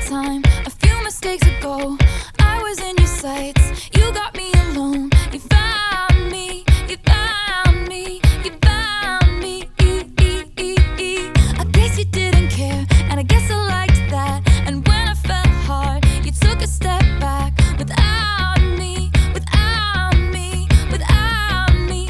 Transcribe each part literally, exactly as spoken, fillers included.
time, a few mistakes ago, I was in your sights. You got me alone. You found me. You found me. You found me. I guess you didn't care, and I guess I liked that. And when I fell hard, you took a step back. Without me, without me, without me.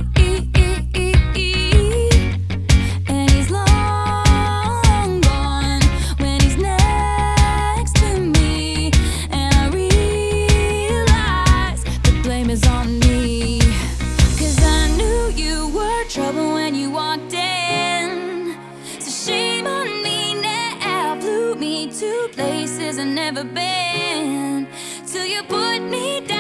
And he's long gone when he's next to me. And I realize the blame is on me. Cause I knew you were trouble when you walked in. So shame on me now, flew me to places I've never been. Till you put me down.